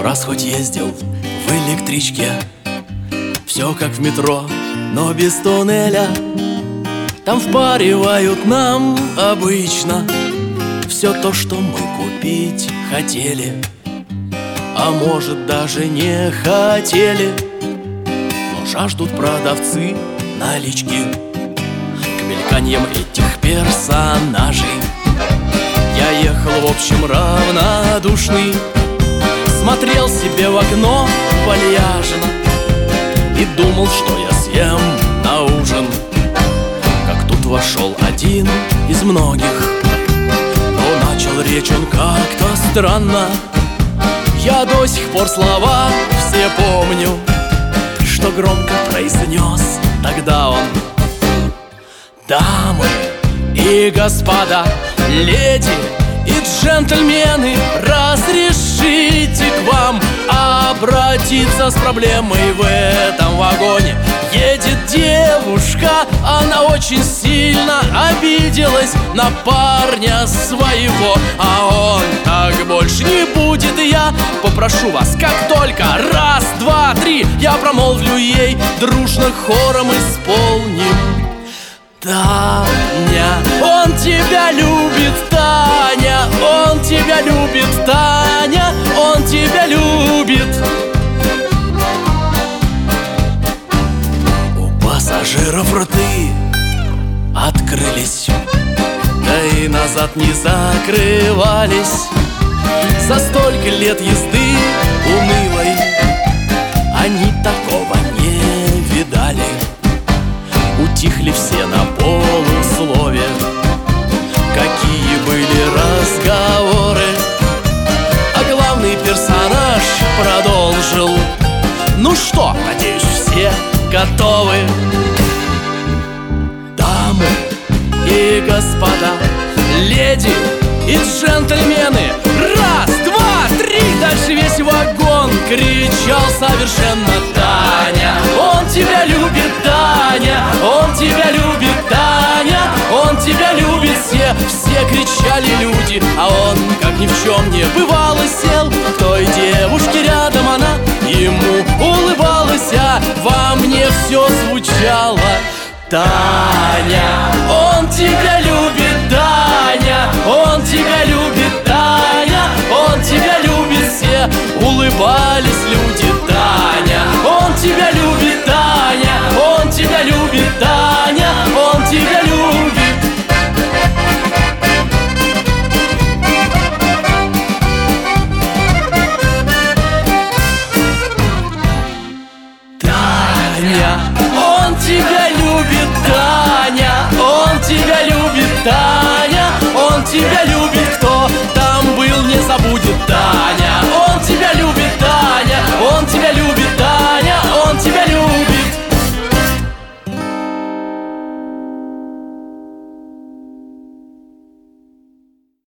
раз хоть ездил в электричке, все как в метро, но без туннеля. Там впаривают нам обычно все то, что мы купить хотели, а может даже не хотели. Но жаждут продавцы налички к мельканьям этих персонажей. Я ехал, в общем, равнодушный, смотрел себе в окно вальяжно и думал, что я съем на ужин. Как тут вошел один из многих, но начал речь он как-то странно. Я до сих пор слова все помню, что громко произнес тогда он: дамы и господа, леди и джентльмены, разрешите к вам обратиться с проблемой. В этом вагоне едет девушка, она очень сильно обиделась на парня своего, а он: так больше не будет, и я попрошу вас, как только раз, два, три, я промолвлю ей, дружно хором исполним: Таня, он тебя любит, Таня, он тебя любит, Таня, он тебя любит. У пассажиров рты открылись, да и назад не закрывались. За столько лет езды унылой они такого не видали. Утихли все на полуслове, какие были разговоры. А главный персонаж продолжил: ну что, надеюсь, все готовы. Дамы и господа, леди и джентльмены, раз, два, три. Дальше весь вагон кричал совершенно: Таня, он тебя любит, Таня, он тебя любит, Таня, он тебя любит. Все кричали люди, а он, как ни в чем не бывало, сел к той девушке рядом. Она ему улыбалась, а во мне все звучало: Таня, он тебя любит, Таня, он тебя любит, Таня, он тебя любит. Все улыбались люди: Таня, он тебя любит, Таня, он тебя любит, Таня, он тебя любит. Таня, он тебя любит.